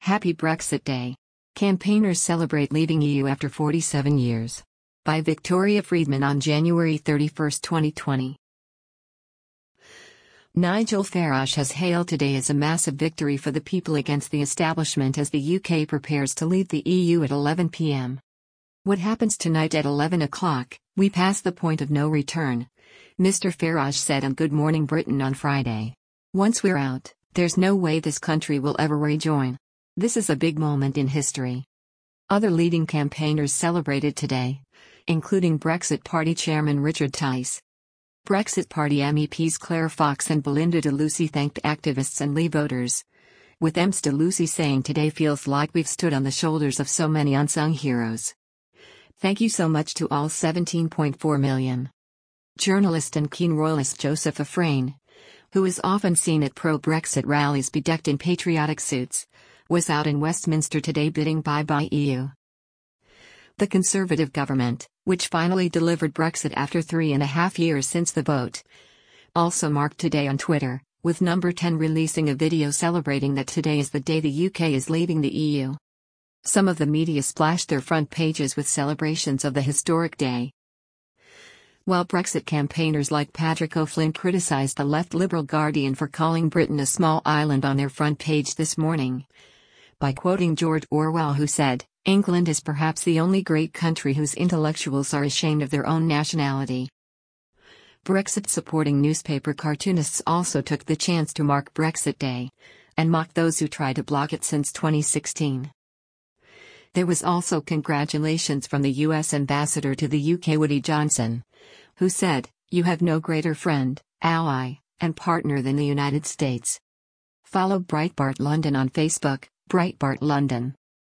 Happy Brexit Day. Campaigners celebrate leaving EU after 47 years. By Victoria Friedman on January 31, 2020. Nigel Farage has hailed today as a massive victory for the people against the establishment as the UK prepares to leave the EU at 11 p.m. What happens tonight at 11 o'clock, we pass the point of no return, Mr. Farage said on Good Morning Britain on Friday. Once we're out, there's no way this country will ever rejoin. This is a big moment in history. Other leading campaigners celebrated today, including Brexit Party Chairman Richard Tice. Brexit Party MEPs Claire Fox and Belinda de Lucy thanked activists and Leave voters, with Ms de Lucy saying today feels like we've stood on the shoulders of so many unsung heroes. Thank you so much to all 17.4 million. Journalist and keen royalist Joseph Afrane, who is often seen at pro-Brexit rallies bedecked in patriotic suits, was out in Westminster today bidding bye-bye EU. The Conservative government, which finally delivered Brexit after 3.5 years since the vote, also marked today on Twitter, with Number 10 releasing a video celebrating that today is the day the UK is leaving the EU. Some of the media splashed their front pages with celebrations of the historic day. While Brexit campaigners like Patrick O'Flynn criticized the left Liberal Guardian for calling Britain a small island on their front page this morning, by quoting George Orwell, who said, "England is perhaps the only great country whose intellectuals are ashamed of their own nationality." Brexit-supporting newspaper cartoonists also took the chance to mark Brexit Day, and mock those who tried to block it since 2016. There was also congratulations from the U.S. ambassador to the UK Woody Johnson, who said, "You have no greater friend, ally, and partner than the United States." Follow Breitbart London on Facebook, Breitbart London.